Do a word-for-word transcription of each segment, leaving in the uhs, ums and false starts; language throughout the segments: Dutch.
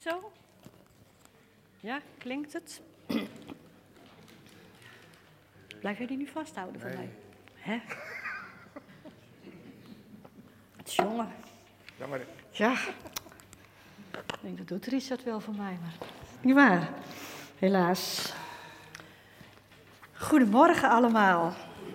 Zo? Ja, klinkt het? Blijf je die nu vasthouden voor Nee. mij? Hè? Jongen. Jammer. Ja. Ik denk, dat doet Richard wel voor mij, maar niet waar. Helaas. Goedemorgen allemaal.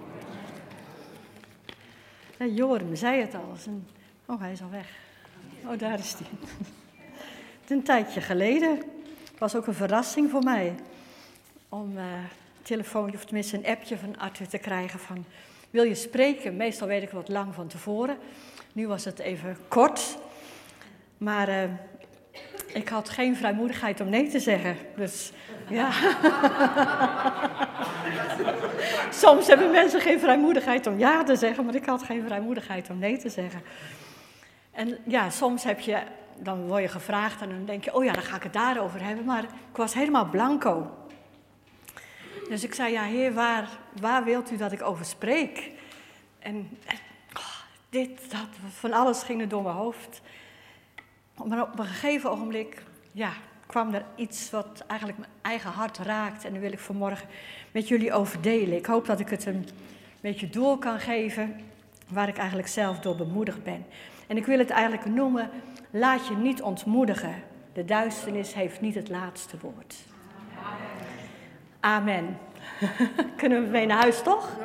Ja, Joram zei het al. Een... Oh, hij is al weg. Oh, daar is hij. Het is een tijdje geleden. Het was ook een verrassing voor mij. Om uh, een telefoontje, of tenminste een appje van Arthur te krijgen van... Wil je spreken? Meestal weet ik wat lang van tevoren. Nu was het even kort. Maar uh, ik had geen vrijmoedigheid om nee te zeggen. Dus ja. Soms hebben mensen geen vrijmoedigheid om ja te zeggen, maar ik had geen vrijmoedigheid om nee te zeggen. En ja, soms heb je, dan word je gevraagd en dan denk je, oh ja, dan ga ik het daarover hebben. Maar ik was helemaal blanco. Dus ik zei, ja heer, waar, waar wilt u dat ik over spreek? En oh, dit, dat, van alles ging er door mijn hoofd. Maar op een gegeven ogenblik, ja, kwam er iets wat eigenlijk mijn eigen hart raakt. En daar wil ik vanmorgen met jullie over delen. Ik hoop dat ik het een beetje door kan geven, waar ik eigenlijk zelf door bemoedigd ben. En ik wil het eigenlijk noemen, laat je niet ontmoedigen. De duisternis heeft niet het laatste woord. Amen. Kunnen we mee naar huis, toch?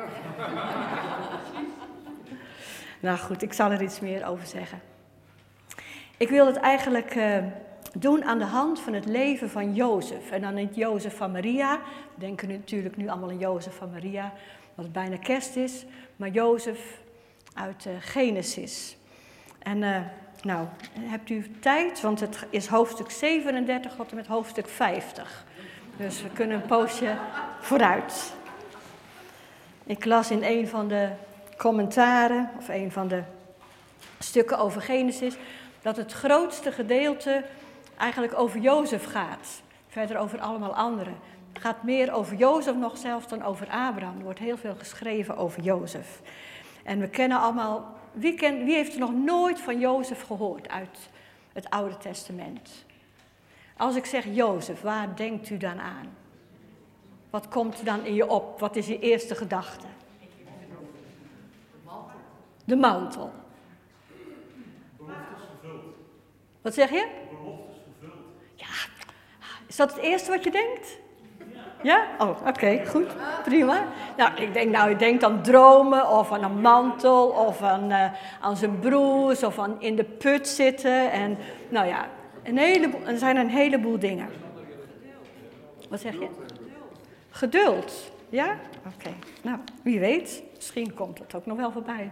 Nou goed, ik zal er iets meer over zeggen. Ik wil het eigenlijk uh, doen aan de hand van het leven van Jozef. En dan niet Jozef van Maria. We denken natuurlijk nu allemaal aan Jozef van Maria, wat het bijna kerst is. Maar Jozef uit uh, Genesis. En uh, nou, hebt u tijd, want het is hoofdstuk zevenendertig tot en met hoofdstuk vijftig. Dus we kunnen een poosje vooruit. Ik las in een van de commentaren, of een van de stukken over Genesis, dat het grootste gedeelte eigenlijk over Jozef gaat. Verder over allemaal anderen. Het gaat meer over Jozef nog zelfs dan over Abraham. Er wordt heel veel geschreven over Jozef. En we kennen allemaal, wie, ken, wie heeft er nog nooit van Jozef gehoord uit het Oude Testament? Als ik zeg Jozef, waar denkt u dan aan? Wat komt er dan in je op? Wat is je eerste gedachte? De mantel. Beloftes vervuld. Wat zeg je? Beloftes vervuld. Ja, is dat het eerste wat je denkt? Ja? Oh, oké, okay, goed, prima. Nou, ik denk, nou, ik denk aan dromen of aan een mantel of aan, uh, aan zijn broers of aan in de put zitten. En nou ja, een heleboel, er zijn een heleboel dingen. Wat zeg je? Geduld. Ja? Oké, okay. Nou, wie weet, misschien komt het ook nog wel voorbij.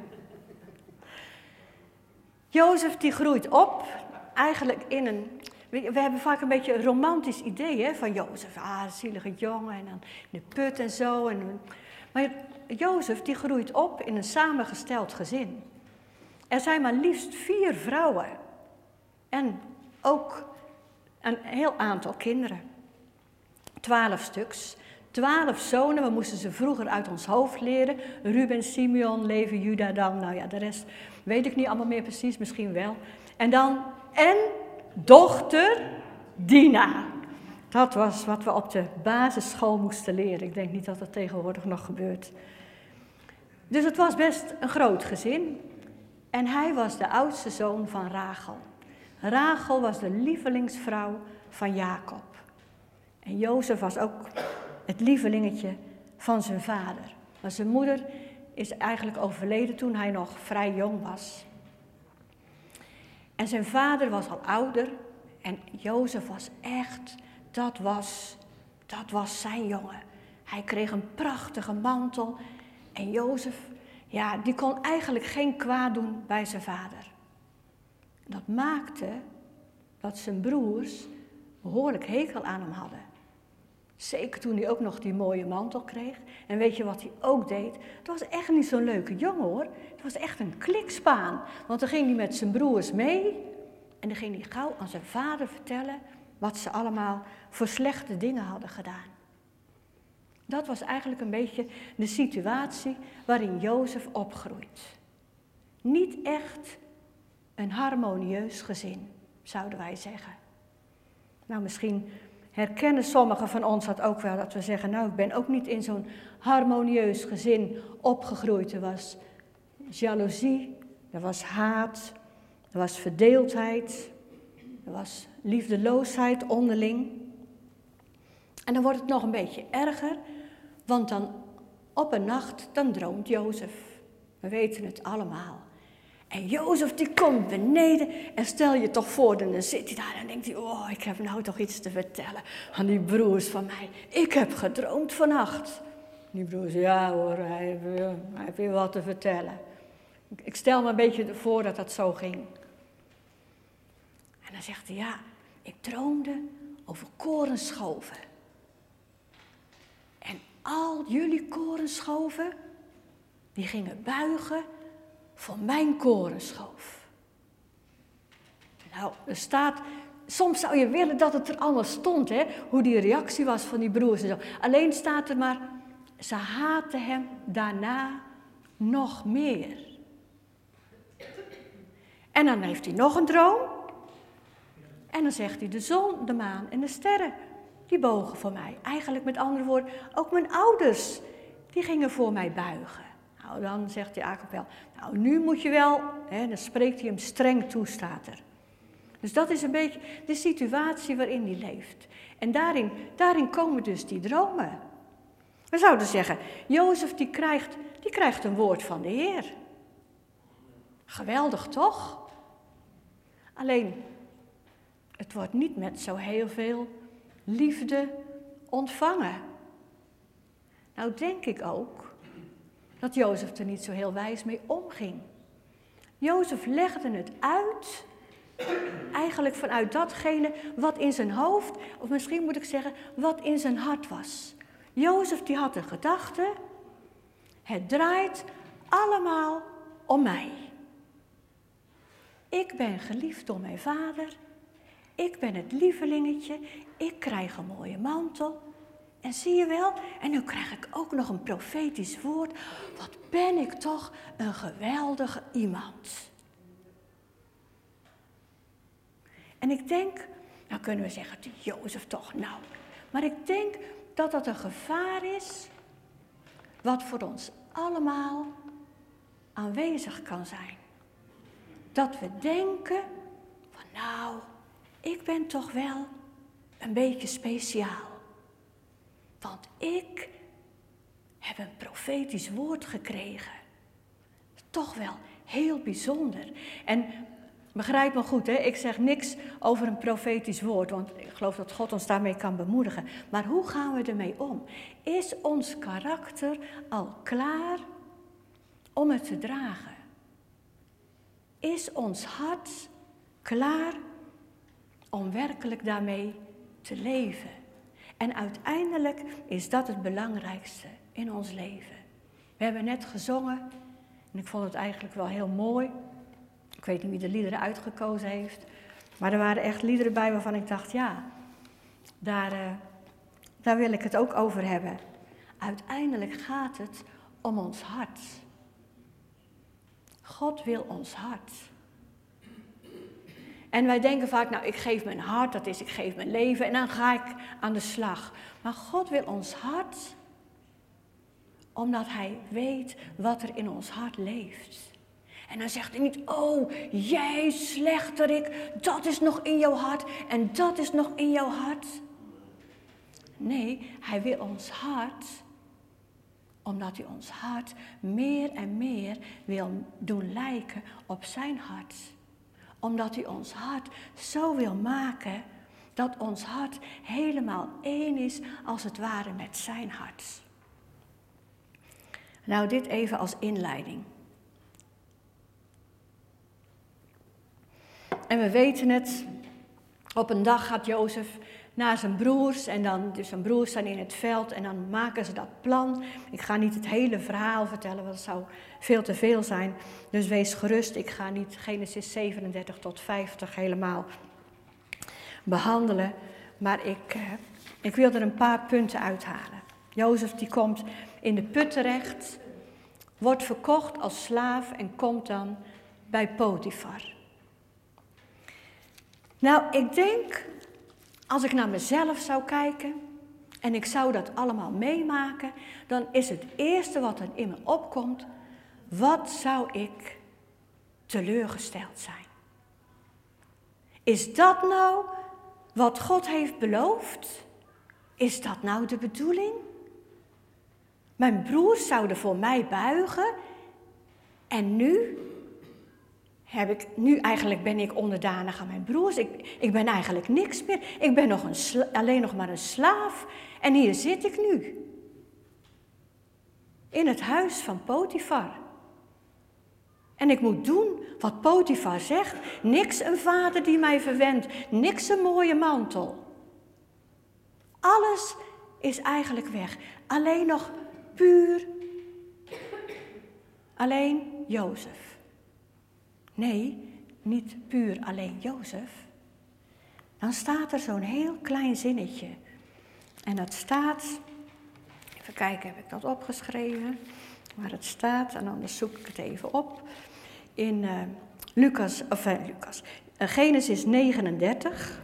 Jozef die groeit op, eigenlijk in een... We hebben vaak een beetje een romantisch idee hè, van Jozef. Ah, een zielige jongen en dan in de put en zo. En, maar Jozef die groeit op in een samengesteld gezin. Er zijn maar liefst vier vrouwen. En ook een heel aantal kinderen. Twaalf stuks. Twaalf zonen, we moesten ze vroeger uit ons hoofd leren. Ruben, Simeon, Levi, Juda dan. Nou ja, de rest weet ik niet allemaal meer precies, misschien wel. En dan, en dochter Dina. Dat was wat we op de basisschool moesten leren. Ik denk niet dat dat tegenwoordig nog gebeurt. Dus het was best een groot gezin. En hij was de oudste zoon van Rachel. Rachel was de lievelingsvrouw van Jacob. En Jozef was ook het lievelingetje van zijn vader. Maar zijn moeder is eigenlijk overleden toen hij nog vrij jong was. En zijn vader was al ouder en Jozef was echt, dat was, dat was zijn jongen. Hij kreeg een prachtige mantel en Jozef, ja, die kon eigenlijk geen kwaad doen bij zijn vader. Dat maakte dat zijn broers behoorlijk hekel aan hem hadden. Zeker toen hij ook nog die mooie mantel kreeg. En weet je wat hij ook deed? Het was echt niet zo'n leuke jongen hoor. Het was echt een klikspaan. Want dan ging hij met zijn broers mee. En dan ging hij gauw aan zijn vader vertellen wat ze allemaal voor slechte dingen hadden gedaan. Dat was eigenlijk een beetje de situatie waarin Jozef opgroeit. Niet echt een harmonieus gezin, zouden wij zeggen. Nou, misschien herkennen sommigen van ons dat ook wel, dat we zeggen, nou, ik ben ook niet in zo'n harmonieus gezin opgegroeid. Er was jaloezie, er was haat, er was verdeeldheid, er was liefdeloosheid onderling. En dan wordt het nog een beetje erger, want dan op een nacht, dan droomt Jozef. We weten het allemaal. En Jozef die komt beneden en stel je toch voor, dan zit hij daar en denkt hij, oh, ik heb nou toch iets te vertellen aan die broers van mij. Ik heb gedroomd vannacht. Die broers, ja hoor, hij heeft, hij heeft weer wat te vertellen. Ik stel me een beetje voor dat dat zo ging. En dan zegt hij, ja, ik droomde over korenschoven. En al jullie korenschoven, die gingen buigen voor mijn korenschoof. Nou, er staat, soms zou je willen dat het er allemaal stond, hè, hoe die reactie was van die broers en zo. Alleen staat er maar, ze haatten hem daarna nog meer. En dan heeft hij nog een droom. En dan zegt hij, de zon, de maan en de sterren, die bogen voor mij. Eigenlijk met andere woorden, ook mijn ouders, die gingen voor mij buigen. Nou, dan zegt Jacob wel, nou nu moet je wel, hè, dan spreekt hij hem streng toe, staat er. Dus dat is een beetje de situatie waarin hij leeft. En daarin, daarin komen dus die dromen. We zouden zeggen, Jozef die krijgt, die krijgt een woord van de Heer. Geweldig toch? Alleen, het wordt niet met zo heel veel liefde ontvangen. Nou denk ik ook dat Jozef er niet zo heel wijs mee omging. Jozef legde het uit, eigenlijk vanuit datgene wat in zijn hoofd, of misschien moet ik zeggen, wat in zijn hart was. Jozef die had een gedachte, het draait allemaal om mij. Ik ben geliefd door mijn vader, ik ben het lievelingetje, ik krijg een mooie mantel. En zie je wel, en nu krijg ik ook nog een profetisch woord. Wat ben ik toch een geweldige iemand. En ik denk, nou kunnen we zeggen, die Jozef toch nou. Maar ik denk dat dat een gevaar is, wat voor ons allemaal aanwezig kan zijn. Dat we denken, van nou, ik ben toch wel een beetje speciaal. Want ik heb een profetisch woord gekregen. Toch wel heel bijzonder. En begrijp me goed, hè? Ik zeg niks over een profetisch woord, want ik geloof dat God ons daarmee kan bemoedigen. Maar hoe gaan we ermee om? Is ons karakter al klaar om het te dragen? Is ons hart klaar om werkelijk daarmee te leven? En uiteindelijk is dat het belangrijkste in ons leven. We hebben net gezongen en ik vond het eigenlijk wel heel mooi. Ik weet niet wie de liederen uitgekozen heeft, maar er waren echt liederen bij waarvan ik dacht, ja, daar, uh, daar wil ik het ook over hebben. Uiteindelijk gaat het om ons hart. God wil ons hart. En wij denken vaak, nou ik geef mijn hart, dat is ik geef mijn leven en dan ga ik aan de slag. Maar God wil ons hart, omdat hij weet wat er in ons hart leeft. En dan zegt hij niet, oh jij slechterik, dat is nog in jouw hart en dat is nog in jouw hart. Nee, hij wil ons hart, omdat hij ons hart meer en meer wil doen lijken op zijn hart. Omdat hij ons hart zo wil maken dat ons hart helemaal één is als het ware met zijn hart. Nou, dit even als inleiding. En we weten het, op een dag gaat Jozef naar zijn broers en dan, dus zijn broers staan in het veld en dan maken ze dat plan. Ik ga niet het hele verhaal vertellen, want dat zou veel te veel zijn. Dus wees gerust, ik ga niet Genesis zevenendertig tot vijftig helemaal behandelen. Maar ik, ik wil er een paar punten uithalen. Jozef die komt in de put terecht, wordt verkocht als slaaf en komt dan bij Potifar. Nou, ik denk, als ik naar mezelf zou kijken en ik zou dat allemaal meemaken, dan is het eerste wat er in me opkomt, wat zou ik teleurgesteld zijn? Is dat nou wat God heeft beloofd? Is dat nou de bedoeling? Mijn broers zouden voor mij buigen en nu, heb ik, nu eigenlijk ben ik onderdanig aan mijn broers. Ik, ik ben eigenlijk niks meer. Ik ben nog een sla, alleen nog maar een slaaf en hier zit ik nu. In het huis van Potifar. En ik moet doen wat Potifar zegt. Niks een vader die mij verwendt. Niks een mooie mantel. Alles is eigenlijk weg. Alleen nog puur. Alleen Jozef. Nee, niet puur alleen Jozef. Dan staat er zo'n heel klein zinnetje. En dat staat, even kijken, heb ik dat opgeschreven? Waar het staat, en anders zoek ik het even op. In uh, Lucas, of uh, Lucas, uh, Genesis negenendertig.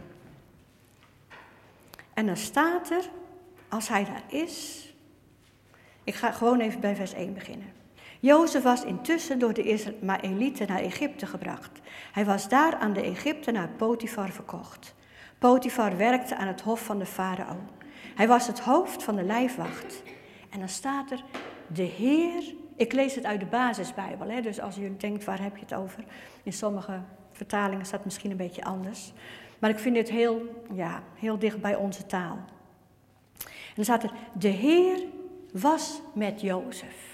En dan staat er, als hij daar is. Ik ga gewoon even bij vers één beginnen. Jozef was intussen door de Ismaëlieten naar Egypte gebracht. Hij was daar aan de Egyptenaar Potifar verkocht. Potifar werkte aan het hof van de farao. Hij was het hoofd van de lijfwacht. En dan staat er, de Heer, ik lees het uit de basisbijbel, hè, dus als je denkt, waar heb je het over? In sommige vertalingen staat het misschien een beetje anders. Maar ik vind dit heel, ja, heel dicht bij onze taal. En dan staat er, de Heer was met Jozef.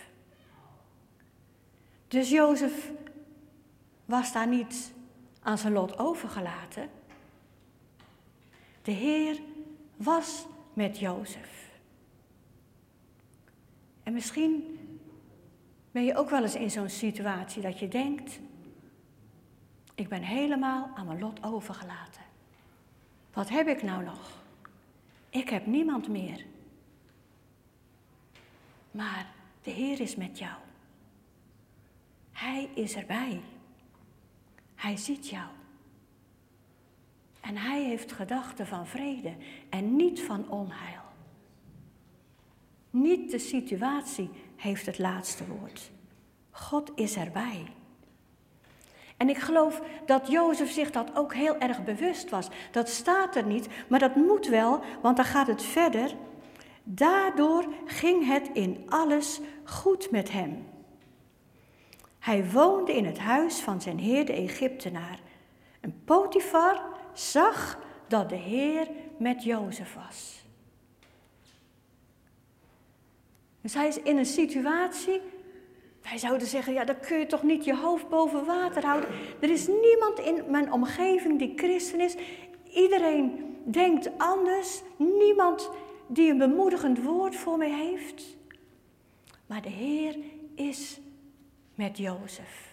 Dus Jozef was daar niet aan zijn lot overgelaten. De Heer was met Jozef. En misschien ben je ook wel eens in zo'n situatie dat je denkt, ik ben helemaal aan mijn lot overgelaten. Wat heb ik nou nog? Ik heb niemand meer. Maar de Heer is met jou. Hij is erbij. Hij ziet jou. En hij heeft gedachten van vrede en niet van onheil. Niet de situatie heeft het laatste woord. God is erbij. En ik geloof dat Jozef zich dat ook heel erg bewust was. Dat staat er niet, maar dat moet wel, want dan gaat het verder. Daardoor ging het in alles goed met hem. Hij woonde in het huis van zijn heer de Egyptenaar. En Potifar zag dat de Heer met Jozef was. Dus hij is in een situatie, wij zouden zeggen, ja, dan kun je toch niet je hoofd boven water houden. Er is niemand in mijn omgeving die christen is. Iedereen denkt anders. Niemand die een bemoedigend woord voor mij heeft. Maar de Heer is met Jozef.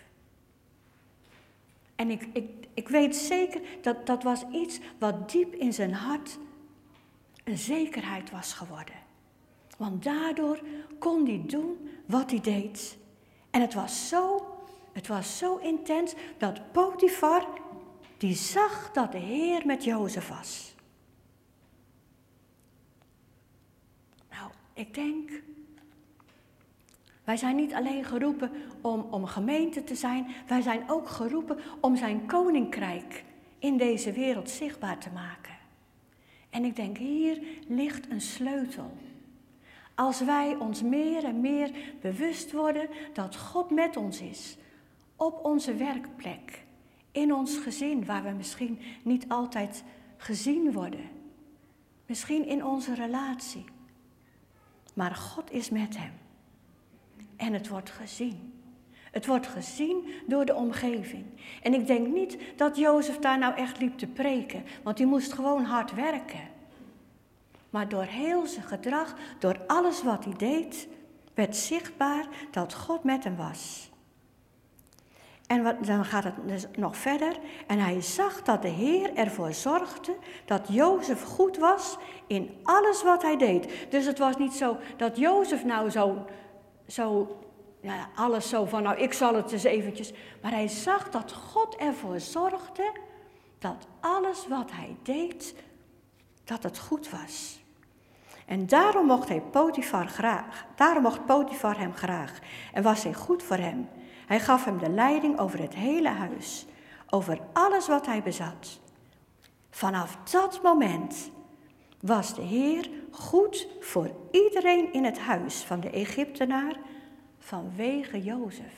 En ik, ik, ik weet zeker dat dat was iets wat diep in zijn hart een zekerheid was geworden. Want daardoor kon hij doen wat hij deed. En het was zo, het was zo intens dat Potifar, die zag dat de Heer met Jozef was. Nou, ik denk, wij zijn niet alleen geroepen om, om gemeente te zijn, wij zijn ook geroepen om zijn koninkrijk in deze wereld zichtbaar te maken. En ik denk, hier ligt een sleutel. Als wij ons meer en meer bewust worden dat God met ons is, op onze werkplek, in ons gezin, waar we misschien niet altijd gezien worden, misschien in onze relatie, maar God is met hem. En het wordt gezien. Het wordt gezien door de omgeving. En ik denk niet dat Jozef daar nou echt liep te preken, want hij moest gewoon hard werken. Maar door heel zijn gedrag, door alles wat hij deed, werd zichtbaar dat God met hem was. En wat, dan gaat het dus nog verder. En hij zag dat de Heer ervoor zorgde dat Jozef goed was in alles wat hij deed. Dus het was niet zo dat Jozef nou zo, zo ja, alles zo van, nou ik zal het eens eventjes. Maar hij zag dat God ervoor zorgde dat alles wat hij deed dat het goed was. En daarom mocht hij Potifar graag, daarom mocht Potifar hem graag en was hij goed voor hem. Hij gaf hem de leiding over het hele huis, over alles wat hij bezat. Vanaf dat moment was de Heer goed voor iedereen in het huis van de Egyptenaar vanwege Jozef.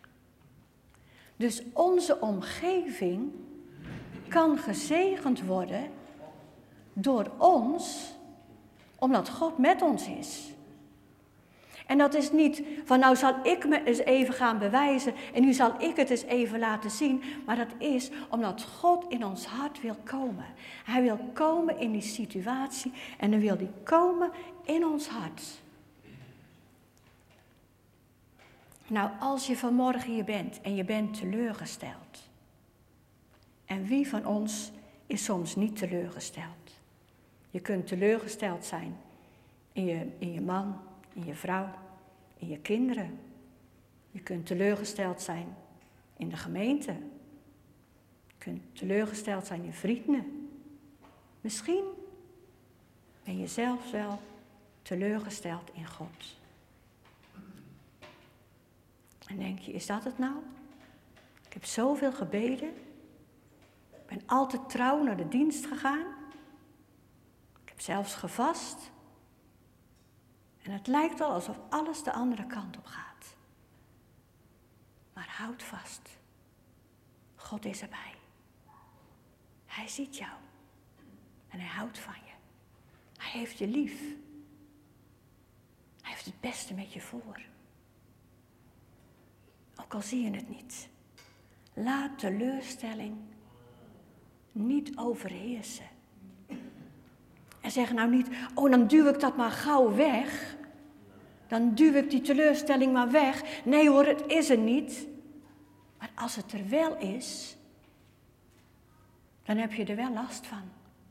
Dus onze omgeving kan gezegend worden door ons, omdat God met ons is. En dat is niet van nou zal ik me eens even gaan bewijzen en nu zal ik het eens even laten zien. Maar dat is omdat God in ons hart wil komen. Hij wil komen in die situatie en dan wil hij komen in ons hart. Nou, als je vanmorgen hier bent en je bent teleurgesteld. En wie van ons is soms niet teleurgesteld? Je kunt teleurgesteld zijn in je, in je man, in je vrouw, in je kinderen. Je kunt teleurgesteld zijn in de gemeente. Je kunt teleurgesteld zijn in vrienden. Misschien ben je zelfs wel teleurgesteld in God. En denk je, is dat het nou? Ik heb zoveel gebeden. Ik ben altijd trouw naar de dienst gegaan. Ik heb zelfs gevast. En het lijkt wel alsof alles de andere kant op gaat. Maar houd vast. God is erbij. Hij ziet jou. En hij houdt van je. Hij heeft je lief. Hij heeft het beste met je voor. Ook al zie je het niet. Laat teleurstelling niet overheersen. En zeg nou niet, oh dan duw ik dat maar gauw weg. Dan duw ik die teleurstelling maar weg. Nee hoor, het is er niet. Maar als het er wel is, dan heb je er wel last van.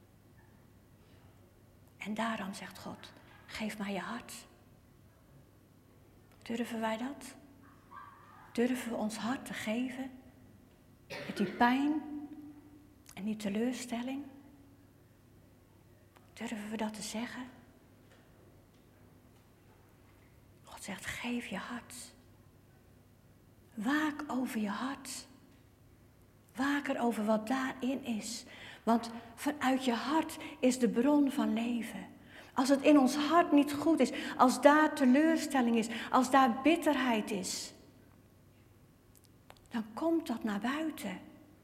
En daarom zegt God, geef mij je hart. Durven wij dat? Durven we ons hart te geven? Met die pijn en die teleurstelling? Durven we dat te zeggen? God zegt, geef je hart. Waak over je hart. Waak erover wat daarin is. Want vanuit je hart is de bron van leven. Als het in ons hart niet goed is, als daar teleurstelling is, als daar bitterheid is, dan komt dat naar buiten.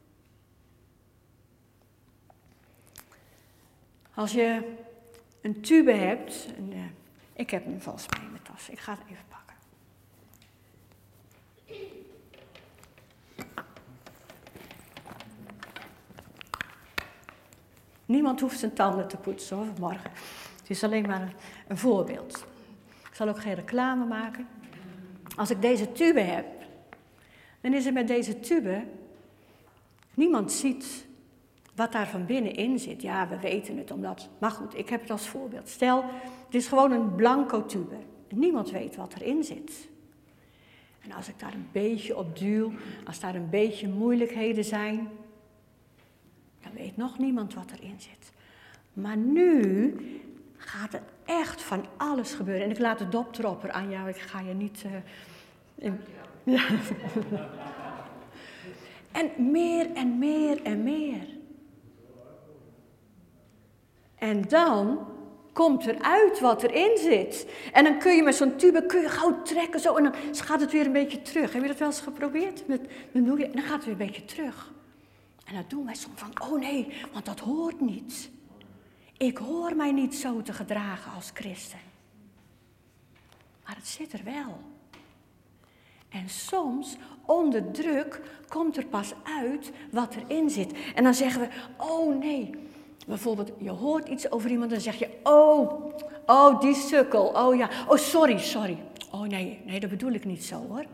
Als je een tube hebt, en, uh, ik heb hem vast mee in mijn tas, ik ga het even pakken. Niemand hoeft zijn tanden te poetsen hoor, vanmorgen. Het is alleen maar een, een voorbeeld. Ik zal ook geen reclame maken. Als ik deze tube heb, dan is er met deze tube, niemand ziet wat daar van binnenin zit. Ja, we weten het omdat, maar goed, ik heb het als voorbeeld. Stel, het is gewoon een blanco tube. Niemand weet wat erin zit. En als ik daar een beetje op duw, als daar een beetje moeilijkheden zijn, dan weet nog niemand wat erin zit. Maar nu gaat er echt van alles gebeuren. En ik laat de dopdropper aan jou, ik ga je niet... Uh, in... ja. En meer en meer en meer. En dan komt eruit wat erin zit. En dan kun je met zo'n tube kun je gauw trekken zo, en dan gaat het weer een beetje terug. Heb je dat wel eens geprobeerd? Met, dan, doe je, dan gaat het weer een beetje terug. En dat doen wij soms van, oh nee, want dat hoort niet. Ik hoor mij niet zo te gedragen als christen. Maar het zit er wel. En soms, onder druk, komt er pas uit wat erin zit. En dan zeggen we, oh nee. Bijvoorbeeld, je hoort iets over iemand en dan zeg je, oh, oh die sukkel, oh ja, oh sorry, sorry. Oh nee, nee, dat bedoel ik niet zo hoor.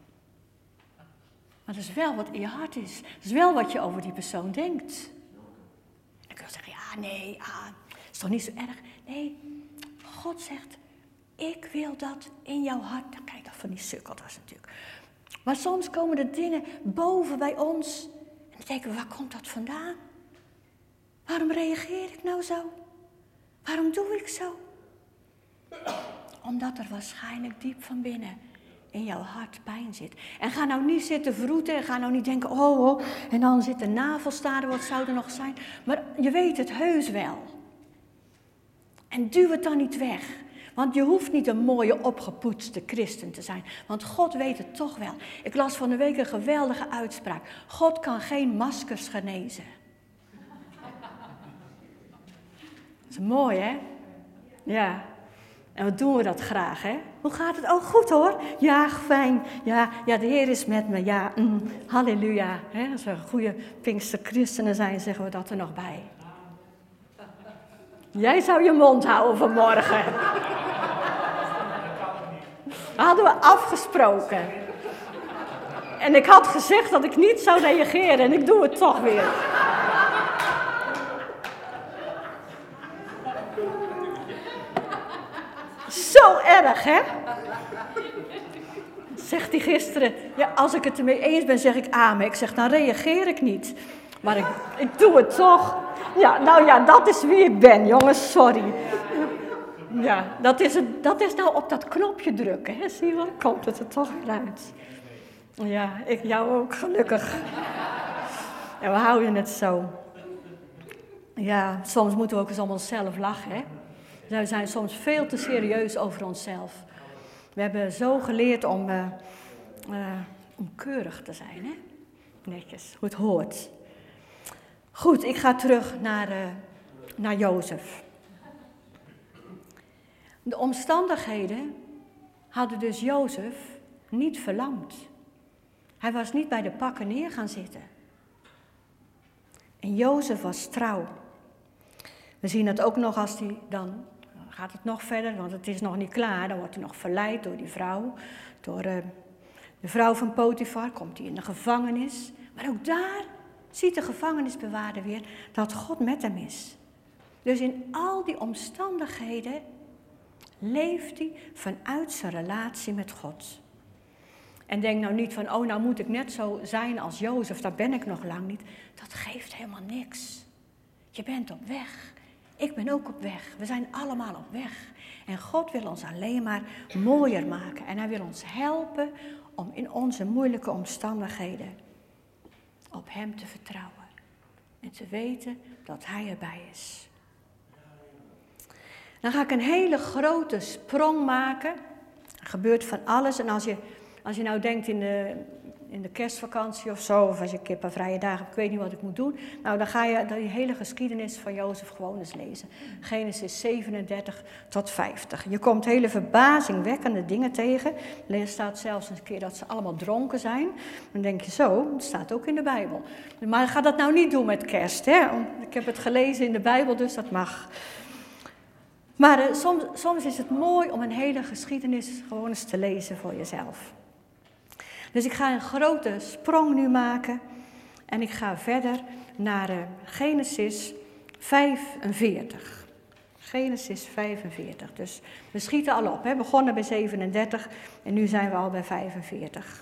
Maar dat is wel wat in je hart is. Dat is wel wat je over die persoon denkt. Dan kun je zeggen, ja, nee, ah, is toch niet zo erg? Nee, God zegt, ik wil dat in jouw hart. Nou, kijk, dat van die sukkel, dat is natuurlijk. Maar soms komen de dingen boven bij ons. En dan denken we, waar komt dat vandaan? Waarom reageer ik nou zo? Waarom doe ik zo? Omdat er waarschijnlijk diep van binnen in jouw hart pijn zit. En ga nou niet zitten vroeten en ga nou niet denken, oh, oh, en dan zit de navelstaren, wat zou er nog zijn? Maar je weet het heus wel. En duw het dan niet weg. Want je hoeft niet een mooie opgepoetste christen te zijn. Want God weet het toch wel. Ik las van de week een geweldige uitspraak. God kan geen maskers genezen. Dat is mooi, hè? Ja. En wat doen we dat graag, hè? Hoe gaat het? Oh, goed hoor. Ja, fijn. Ja, ja de Heer is met me. Ja, mm, halleluja. Hè? Als we goede Pinkster christenen zijn, zeggen we dat er nog bij. Jij zou je mond houden vanmorgen. Hadden we afgesproken. En ik had gezegd dat ik niet zou reageren en ik doe het toch weer. Zo erg, hè? Zegt hij gisteren, ja, als ik het ermee eens ben, zeg ik amen. Ik zeg, dan reageer ik niet. Maar ik, ik doe het toch. Ja, nou ja, dat is wie ik ben, jongens, sorry. Ja, dat is, het, dat is nou op dat knopje drukken, hè? Zie je wel? Komt het er toch weer uit. Ja, ik jou ook, gelukkig. En we houden het zo. Ja, soms moeten we ook eens om onszelf lachen, hè? We zijn soms veel te serieus over onszelf. We hebben zo geleerd om, uh, uh, om keurig te zijn, hè? Netjes, hoe het hoort. Goed, ik ga terug naar, uh, naar Jozef. De omstandigheden hadden dus Jozef niet verlamd. Hij was niet bij de pakken neer gaan zitten. En Jozef was trouw. We zien dat ook nog als hij dan, gaat het nog verder, want het is nog niet klaar. Dan wordt hij nog verleid door die vrouw. Door uh, de vrouw van Potifar komt hij in de gevangenis. Maar ook daar ziet de gevangenisbewaarder weer dat God met hem is. Dus in al die omstandigheden leeft hij vanuit zijn relatie met God. En denk nou niet van, oh nou moet ik net zo zijn als Jozef, daar ben ik nog lang niet. Dat geeft helemaal niks. Je bent op weg. Ik ben ook op weg. We zijn allemaal op weg. En God wil ons alleen maar mooier maken. En hij wil ons helpen om in onze moeilijke omstandigheden op hem te vertrouwen. En te weten dat hij erbij is. Dan ga ik een hele grote sprong maken. Er gebeurt van alles. En als je, als je nou denkt in de, in de kerstvakantie of zo, of als je een keer een paar vrije dagen hebt, ik weet niet wat ik moet doen. Nou, dan ga je die hele geschiedenis van Jozef gewoon eens lezen. Genesis zevenendertig tot vijftig. Je komt hele verbazingwekkende dingen tegen. Er staat zelfs een keer dat ze allemaal dronken zijn. Dan denk je zo, dat staat ook in de Bijbel. Maar ga dat nou niet doen met kerst, hè? Ik heb het gelezen in de Bijbel, dus dat mag. Maar uh, soms, soms is het mooi om een hele geschiedenis gewoon eens te lezen voor jezelf. Dus ik ga een grote sprong nu maken. En ik ga verder naar uh, Genesis vijfenveertig. Genesis vijfenveertig. Dus we schieten al op. We begonnen bij zevenendertig en nu zijn we al bij vijfenveertig.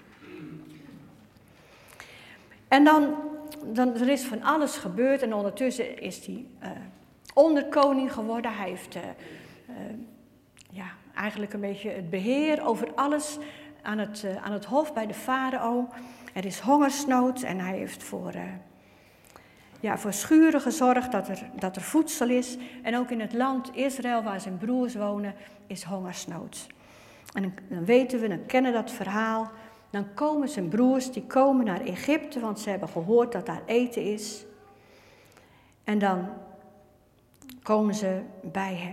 En dan, dan er is van alles gebeurd en ondertussen is die uh, onderkoning geworden. Hij heeft uh, uh, ja, eigenlijk een beetje het beheer over alles aan het, uh, aan het hof bij de farao. Er is hongersnood en hij heeft voor, uh, ja, voor schuren gezorgd dat er, dat er voedsel is. En ook in het land Israël, waar zijn broers wonen, is hongersnood. En dan, dan weten we, dan kennen dat verhaal. Dan komen zijn broers, die komen naar Egypte, want ze hebben gehoord dat daar eten is. En dan komen ze bij hem.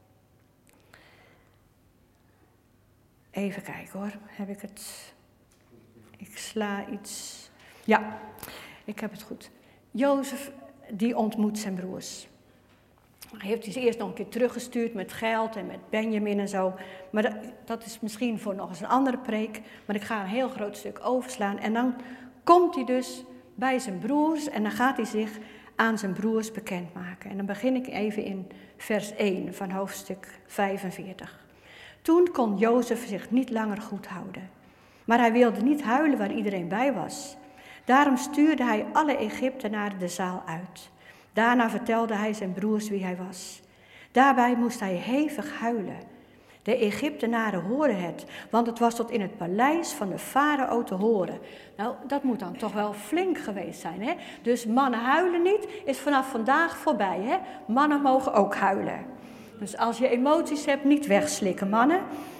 Even kijken hoor, heb ik het... Ik sla iets... Ja, ik heb het goed. Jozef, die ontmoet zijn broers. Hij heeft ze eerst nog een keer teruggestuurd met geld en met Benjamin en zo. Maar dat, dat is misschien voor nog eens een andere preek. Maar ik ga een heel groot stuk overslaan. En dan komt hij dus bij zijn broers en dan gaat hij zich aan zijn broers bekendmaken. En dan begin ik even in vers één van hoofdstuk vijfenveertig. Toen kon Jozef zich niet langer goed houden. Maar hij wilde niet huilen waar iedereen bij was. Daarom stuurde hij alle Egyptenaren de zaal uit. Daarna vertelde hij zijn broers wie hij was. Daarbij moest hij hevig huilen. De Egyptenaren hoorden het, want het was tot in het paleis van de farao te horen. Nou, dat moet dan toch wel flink geweest zijn, hè? Dus mannen huilen niet, is vanaf vandaag voorbij, hè? Mannen mogen ook huilen. Dus als je emoties hebt, niet wegslikken, mannen.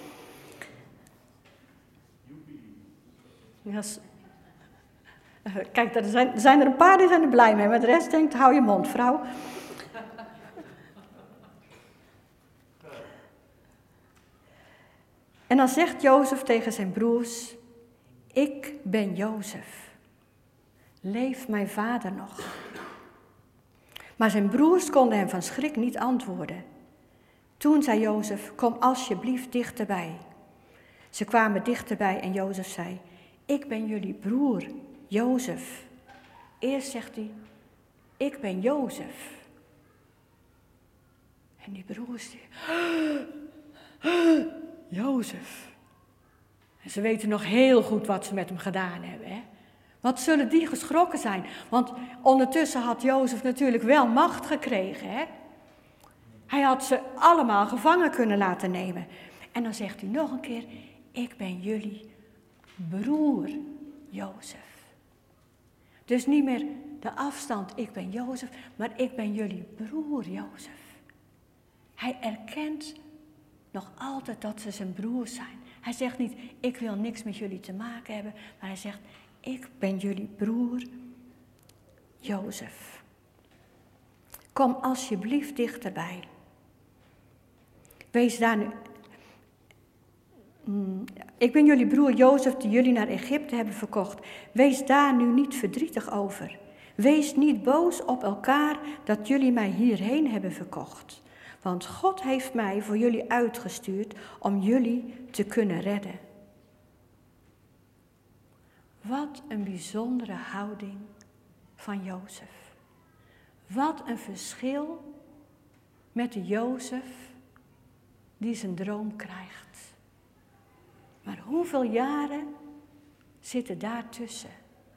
Yes. Kijk, er zijn, zijn er een paar die zijn er blij mee, maar de rest denkt, hou je mond, vrouw. En dan zegt Jozef tegen zijn broers, ik ben Jozef. Leeft mijn vader nog? Maar zijn broers konden hem van schrik niet antwoorden. Toen zei Jozef, kom alsjeblieft dichterbij. Ze kwamen dichterbij en Jozef zei, ik ben jullie broer, Jozef. Eerst zegt hij, ik ben Jozef. En die broers, die, Jozef. En ze weten nog heel goed wat ze met hem gedaan hebben, hè? Wat zullen die geschrokken zijn? Want ondertussen had Jozef natuurlijk wel macht gekregen, hè? Hij had ze allemaal gevangen kunnen laten nemen. En dan zegt hij nog een keer, ik ben jullie broer Jozef. Dus niet meer de afstand, ik ben Jozef, maar ik ben jullie broer Jozef. Hij erkent nog altijd dat ze zijn broers zijn. Hij zegt niet, ik wil niks met jullie te maken hebben, maar hij zegt, ik ben jullie broer Jozef. Kom alsjeblieft dichterbij. Wees daar nu. Ik ben jullie broer Jozef die jullie naar Egypte hebben verkocht. Wees daar nu niet verdrietig over. Wees niet boos op elkaar dat jullie mij hierheen hebben verkocht. Want God heeft mij voor jullie uitgestuurd om jullie te kunnen redden. Wat een bijzondere houding van Jozef. Wat een verschil met de Jozef die zijn droom krijgt. Maar hoeveel jaren zitten daartussen?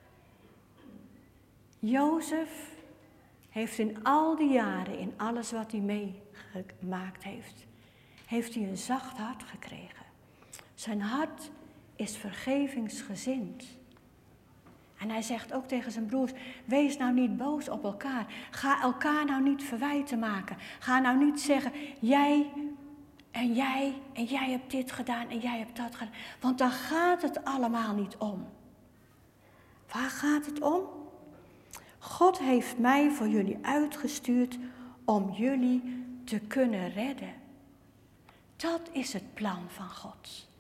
Jozef heeft in al die jaren, in alles wat hij meegemaakt heeft, heeft hij een zacht hart gekregen. Zijn hart is vergevingsgezind. En hij zegt ook tegen zijn broers, wees nou niet boos op elkaar. Ga elkaar nou niet verwijten maken. Ga nou niet zeggen, jij en jij en jij hebt dit gedaan en jij hebt dat gedaan. Want daar gaat het allemaal niet om. Waar gaat het om? God heeft mij voor jullie uitgestuurd om jullie te kunnen redden. Dat is het plan van God.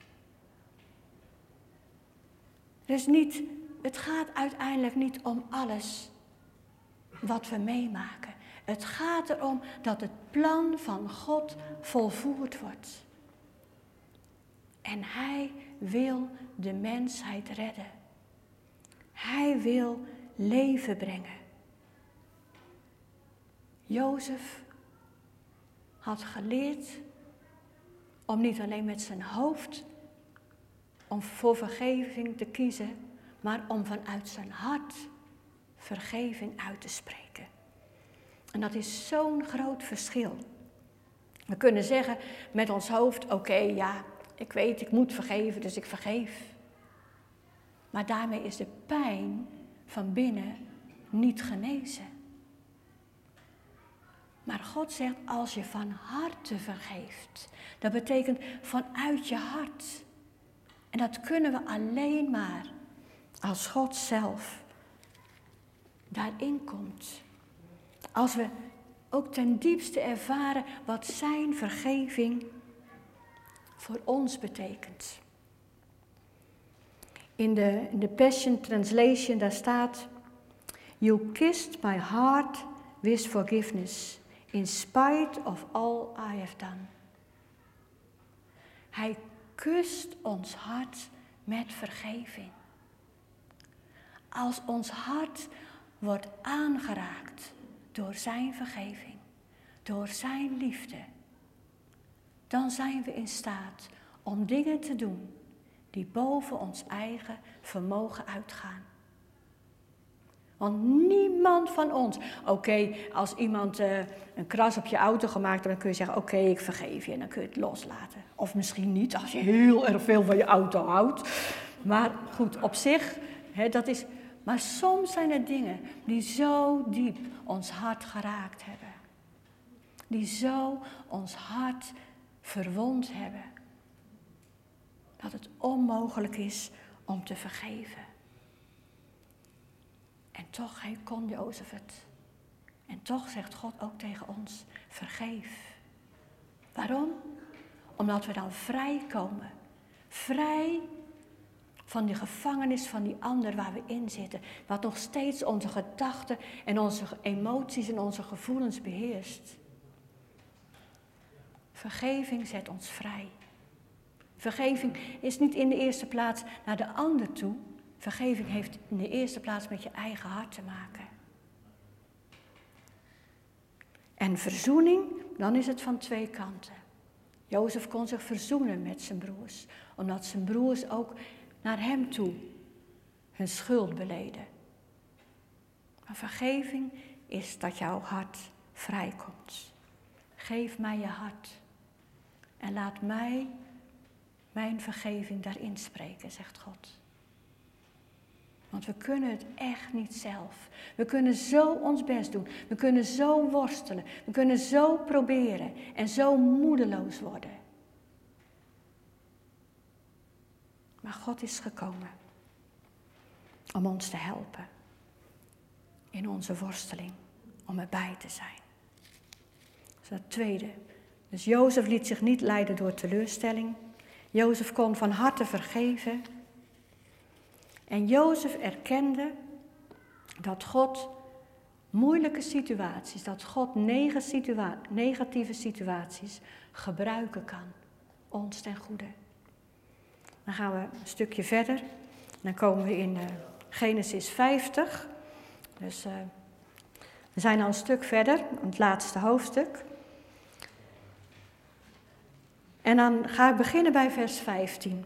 Dus niet, het gaat uiteindelijk niet om alles wat we meemaken. Het gaat erom dat het plan van God volvoerd wordt. En hij wil de mensheid redden. Hij wil leven brengen. Jozef had geleerd om niet alleen met zijn hoofd om voor vergeving te kiezen, maar om vanuit zijn hart vergeving uit te spreken. En dat is zo'n groot verschil. We kunnen zeggen met ons hoofd, oké, okay, ja, ik weet, ik moet vergeven, dus ik vergeef. Maar daarmee is de pijn van binnen niet genezen. Maar God zegt, als je van harte vergeeft, dat betekent vanuit je hart. En dat kunnen we alleen maar als God zelf daarin komt. Als we ook ten diepste ervaren wat zijn vergeving voor ons betekent. In de, in de Passion Translation, daar staat, You kissed my heart with forgiveness, in spite of all I have done. Hij kust ons hart met vergeving. Als ons hart wordt aangeraakt door zijn vergeving, door zijn liefde, dan zijn we in staat om dingen te doen die boven ons eigen vermogen uitgaan. Want niemand van ons, oké, okay, als iemand uh, een kras op je auto gemaakt heeft, dan kun je zeggen, oké, okay, ik vergeef je en dan kun je het loslaten. Of misschien niet, als je heel erg veel van je auto houdt. Maar goed, op zich, hè, dat is... Maar soms zijn er dingen die zo diep ons hart geraakt hebben. Die zo ons hart verwond hebben. Dat het onmogelijk is om te vergeven. En toch kon Jozef het. En toch zegt God ook tegen ons, vergeef. Waarom? Omdat we dan vrij komen. Vrij van die gevangenis van die ander waar we in zitten. Wat nog steeds onze gedachten en onze emoties en onze gevoelens beheerst. Vergeving zet ons vrij. Vergeving is niet in de eerste plaats naar de ander toe. Vergeving heeft in de eerste plaats met je eigen hart te maken. En verzoening, dan is het van twee kanten. Jozef kon zich verzoenen met zijn broers, omdat zijn broers ook naar hem toe hun schuld beleden. Maar vergeving is dat jouw hart vrijkomt. Geef mij je hart en laat mij mijn vergeving daarin spreken, zegt God. Want we kunnen het echt niet zelf. We kunnen zo ons best doen. We kunnen zo worstelen. We kunnen zo proberen en zo moedeloos worden. Maar God is gekomen om ons te helpen in onze worsteling, om erbij te zijn. Dat is het tweede. Dus Jozef liet zich niet leiden door teleurstelling. Jozef kon van harte vergeven. En Jozef erkende dat God moeilijke situaties, dat God negatieve situaties gebruiken kan, ons ten goede. Dan gaan we een stukje verder. Dan komen we in uh, Genesis vijftig. Dus uh, we zijn al een stuk verder, het laatste hoofdstuk. En dan ga ik beginnen bij vers vijftien.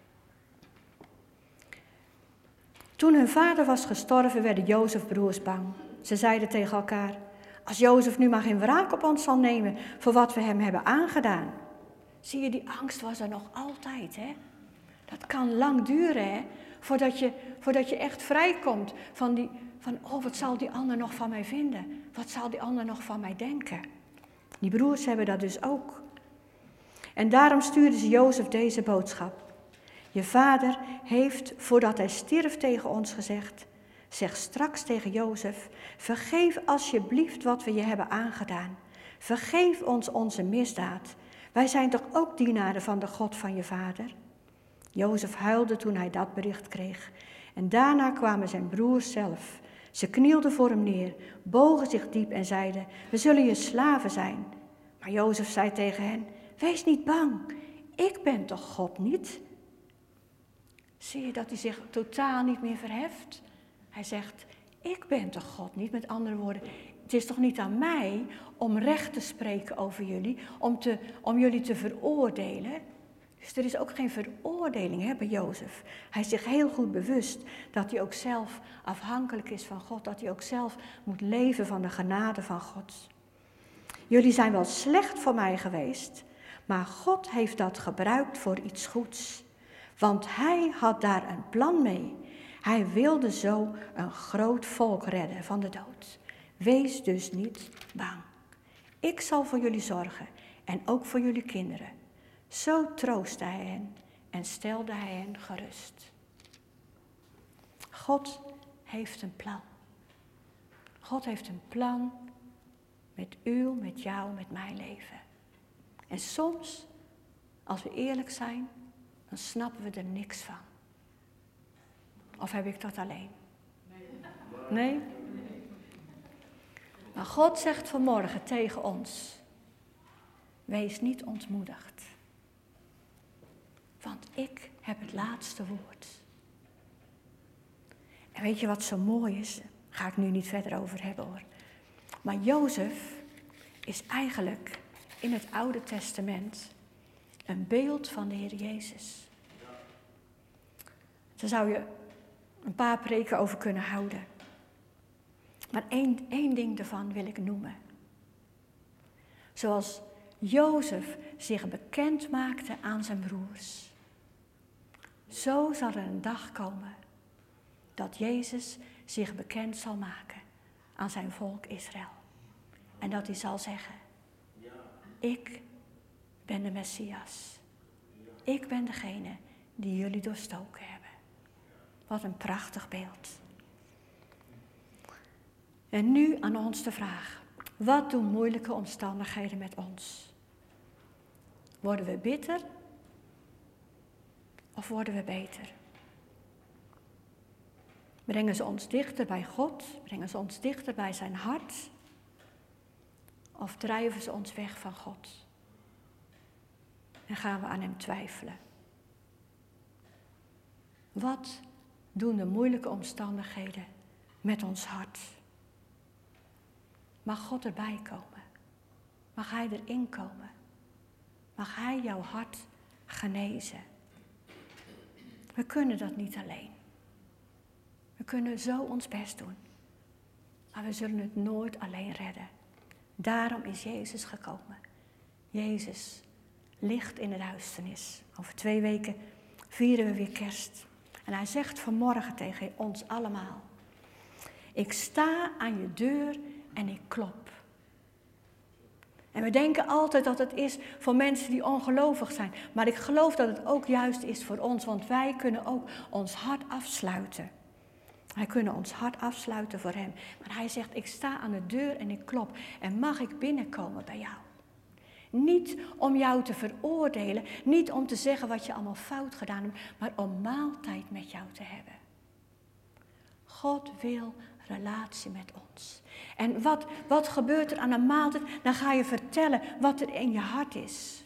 Toen hun vader was gestorven, werden Jozefs broers bang. Ze zeiden tegen elkaar, als Jozef nu maar geen wraak op ons zal nemen voor wat we hem hebben aangedaan. Zie je, die angst was er nog altijd, hè? Dat kan lang duren, hè? Voordat je, voordat je echt vrijkomt van die, van, oh, wat zal die ander nog van mij vinden? Wat zal die ander nog van mij denken? Die broers hebben dat dus ook. En daarom stuurden ze Jozef deze boodschap. Je vader heeft, voordat hij stierf, tegen ons gezegd, zeg straks tegen Jozef, vergeef alsjeblieft wat we je hebben aangedaan. Vergeef ons onze misdaad. Wij zijn toch ook dienaren van de God van je vader? Jozef huilde toen hij dat bericht kreeg. En daarna kwamen zijn broers zelf. Ze knielden voor hem neer, bogen zich diep en zeiden, we zullen je slaven zijn. Maar Jozef zei tegen hen, wees niet bang, ik ben toch God niet? Zie je dat hij zich totaal niet meer verheft? Hij zegt, ik ben toch God niet? Met andere woorden, het is toch niet aan mij om recht te spreken over jullie, om, te, om jullie te veroordelen? Dus er is ook geen veroordeling hè, bij Jozef. Hij is zich heel goed bewust dat hij ook zelf afhankelijk is van God, dat hij ook zelf moet leven van de genade van God. Jullie zijn wel slecht voor mij geweest, maar God heeft dat gebruikt voor iets goeds. Want hij had daar een plan mee. Hij wilde zo een groot volk redden van de dood. Wees dus niet bang. Ik zal voor jullie zorgen en ook voor jullie kinderen. Zo troostte hij hen en stelde hij hen gerust. God heeft een plan. God heeft een plan met uw, met jou, met mijn leven. En soms, als we eerlijk zijn, dan snappen we er niks van. Of heb ik dat alleen? Nee? Maar God zegt vanmorgen tegen ons, wees niet ontmoedigd. Want ik heb het laatste woord. En weet je wat zo mooi is? Daar ga ik nu niet verder over hebben hoor. Maar Jozef is eigenlijk in het Oude Testament een beeld van de Heer Jezus. Daar zou je een paar preken over kunnen houden. Maar één, één ding daarvan wil ik noemen. Zoals Jozef zich bekend maakte aan zijn broers. Zo zal er een dag komen dat Jezus zich bekend zal maken aan zijn volk Israël. En dat hij zal zeggen, ik ben de Messias. Ik ben degene die jullie doorstoken hebben. Wat een prachtig beeld. En nu aan ons de vraag. Wat doen moeilijke omstandigheden met ons? Worden we bitter? Of worden we beter? Brengen ze ons dichter bij God? Brengen ze ons dichter bij zijn hart? Of drijven ze ons weg van God? En gaan we aan hem twijfelen? Wat doen de moeilijke omstandigheden met ons hart? Mag God erbij komen? Mag hij erin komen? Mag hij jouw hart genezen? We kunnen dat niet alleen. We kunnen zo ons best doen. Maar we zullen het nooit alleen redden. Daarom is Jezus gekomen. Jezus, licht in de duisternis. Over twee weken vieren we weer kerst. En hij zegt vanmorgen tegen ons allemaal. Ik sta aan je deur en ik klop. En we denken altijd dat het is voor mensen die ongelovig zijn. Maar ik geloof dat het ook juist is voor ons. Want wij kunnen ook ons hart afsluiten. Wij kunnen ons hart afsluiten voor hem. Maar hij zegt, ik sta aan de deur en ik klop. En mag ik binnenkomen bij jou? Niet om jou te veroordelen. Niet om te zeggen wat je allemaal fout gedaan hebt. Maar om maaltijd met jou te hebben. God wil relatie met ons. En wat, wat gebeurt er aan een maaltijd? Dan ga je vertellen wat er in je hart is.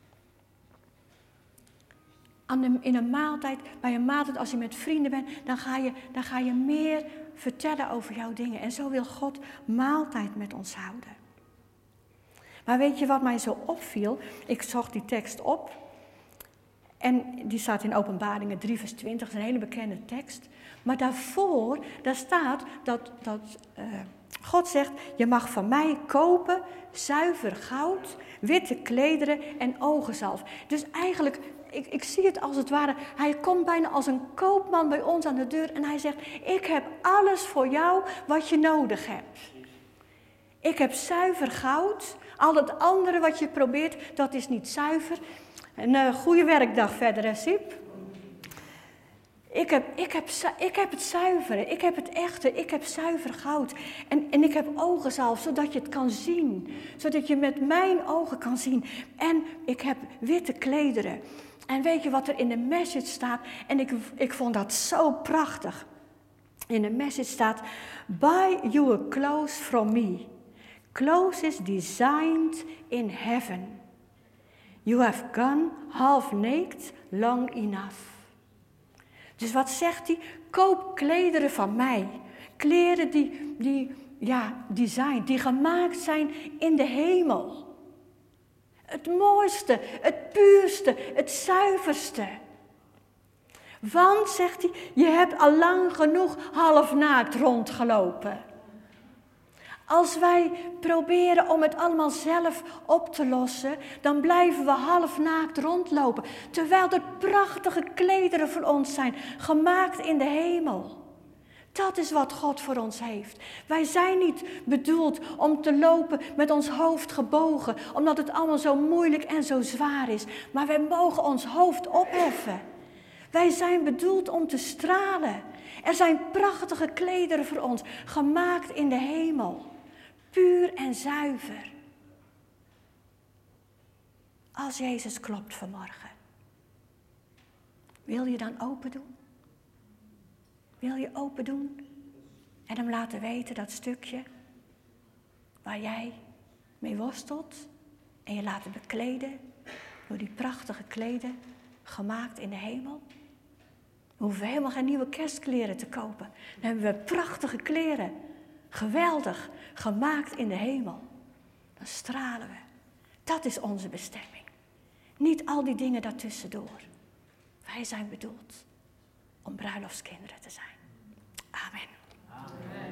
Aan de, in een maaltijd, bij een maaltijd als je met vrienden bent, dan ga je, dan ga je meer vertellen over jouw dingen. En zo wil God maaltijd met ons houden. Maar weet je wat mij zo opviel? Ik zocht die tekst op. En die staat in Openbaringen drie vers twintig, dat is een hele bekende tekst. Maar daarvoor, daar staat dat, dat uh, God zegt, je mag van mij kopen zuiver goud, witte klederen en ogenzalf. Dus eigenlijk, ik, ik zie het als het ware, hij komt bijna als een koopman bij ons aan de deur en hij zegt, ik heb alles voor jou wat je nodig hebt. Ik heb zuiver goud, al het andere wat je probeert, dat is niet zuiver. Een uh, goede werkdag verder, hè, Siep? Ik heb, ik, heb, ik heb het zuivere, ik heb het echte, ik heb zuiver goud. En, en ik heb ogenzalf, zodat je het kan zien. Zodat je met mijn ogen kan zien. En ik heb witte klederen. En weet je wat er in de message staat? En ik, ik vond dat zo prachtig. In de message staat, buy your clothes from me. Clothes designed in heaven. You have gone half naked long enough. Dus wat zegt hij? Koop klederen van mij. Kleren die, die, ja, design, die gemaakt zijn in de hemel. Het mooiste, het puurste, het zuiverste. Want, zegt hij, je hebt al lang genoeg halfnaakt rondgelopen. Als wij proberen om het allemaal zelf op te lossen, dan blijven we halfnaakt rondlopen. Terwijl er prachtige klederen voor ons zijn, gemaakt in de hemel. Dat is wat God voor ons heeft. Wij zijn niet bedoeld om te lopen met ons hoofd gebogen, omdat het allemaal zo moeilijk en zo zwaar is. Maar wij mogen ons hoofd opheffen. Wij zijn bedoeld om te stralen. Er zijn prachtige klederen voor ons, gemaakt in de hemel. Puur en zuiver. Als Jezus klopt vanmorgen. Wil je dan open doen? Wil je open doen? En hem laten weten dat stukje waar jij mee worstelt. En je laten bekleden door die prachtige kleden gemaakt in de hemel. We hoeven helemaal geen nieuwe kerstkleren te kopen. Dan hebben we prachtige kleren. Geweldig, gemaakt in de hemel. Dan stralen we. Dat is onze bestemming. Niet al die dingen daartussendoor. Wij zijn bedoeld om bruiloftskinderen te zijn. Amen. Amen.